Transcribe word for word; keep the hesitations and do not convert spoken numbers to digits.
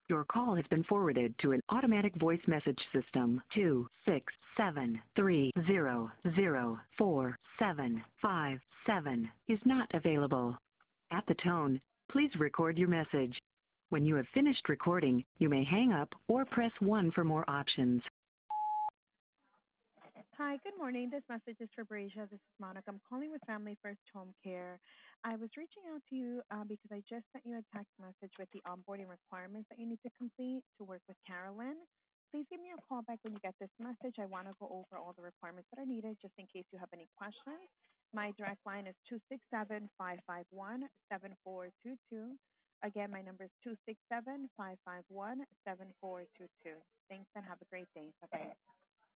Your call has been forwarded to an automatic voice message system. Two six seven three zero zero four seven five seven is not available. At the tone, please record your message. When you have finished recording, you may hang up or press one for more options. Hi, good morning. This message is for Brasia. This is Monica. I'm calling with Family First Home Care. I was reaching out to you uh, because I just sent you a text message with the onboarding requirements that you need to complete to work with Carolyn. Please give me a call back when you get this message. I want to go over all the requirements that are needed just in case you have any questions. My direct line is two six seven, five five one, seven four two two. Again, my number is two six seven, five five one, seven four two two. Thanks and have a great day. Bye-bye.